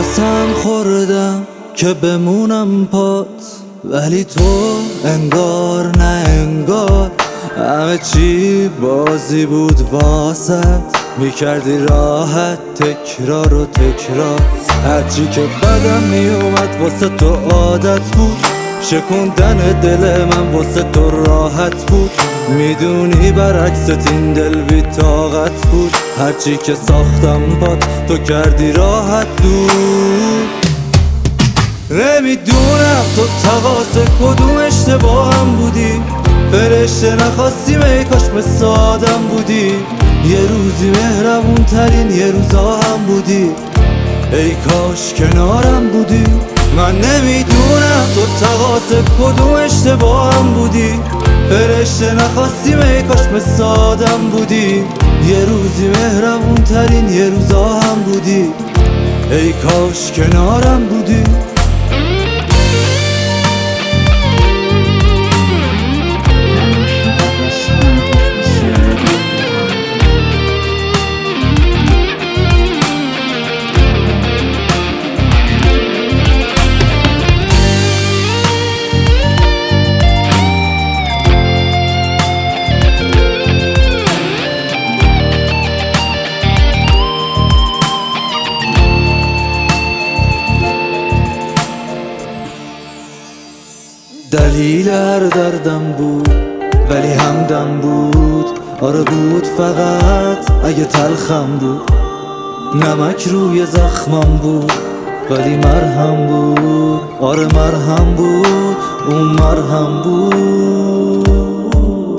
قسم خوردم که بمونم پات، ولی تو انگار نه انگار همه چی بازی بود واسط. میکردی راحت تکرار و تکرار، هرچی که بدم میومد واسه تو عادت بود. شکوندن دل من واسه تو راحت بود، میدونی برعکست این دل بی طاقت بود. هرچی که ساختم باد تو کردی راحت دور. نمیدونم تو تقاص کدوم اشتباهم بودی، فرشته نخواستیم ای کاش مثل آدم بودی. یه روزی مهربون ترین یه روزا هم بودی، ای کاش کنارم بودی. من نمیدونم تو تقاص کدوم اشتباهم بودی، فرشته نخواستیم ای کاش مثل آدم بودی. یه روزی مهربون ترین یه روزا هم بودی، ای کاش کنارم بودی. دلیل هر دردم بود ولی همدم بود. آره بود فقط اگه تلخم بود، نمک روی زخمم بود ولی مرهم بود. آره مرهم بود، اون مرهم بود.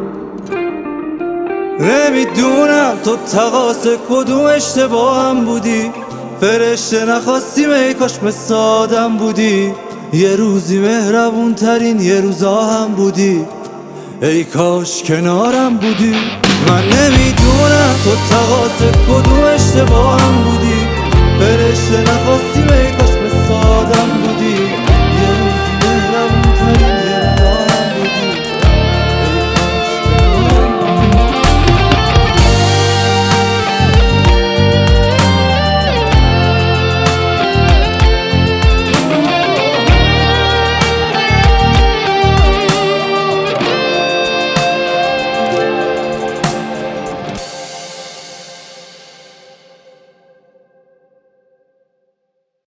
نمیدونم تو تقاص کدوم اشتباهم بودی، فرشته نخواستیم ای کاش مثل آدم بودی. یه روزی مهربون ترین یه روزا هم بودی، ای کاش کنارم بودی. من نمیدونم تو تقاص کدوم اشتباهم بودی، فرشته نخواستیم ای